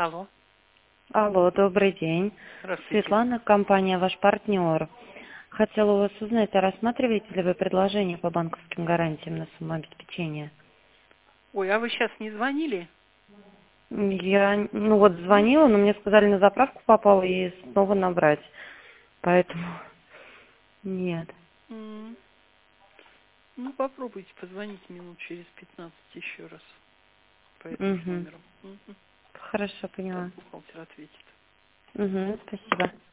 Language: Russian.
Алло, Алло, добрый день. здравствуйте. Светлана, компания «Ваш партнер». Хотела у вас узнать, а рассматриваете ли вы предложение по банковским гарантиям на самообеспечение? Ой, а вы сейчас не звонили? Я, вот Нет? звонила, но мне сказали, на заправку попала и снова набрать. Поэтому нет. М, Ну, попробуйте позвонить минут через 15 еще раз по этому же Угу. номеру. Мгм. Хорошо, Так поняла. бухгалтер ответит. Угу, спасибо.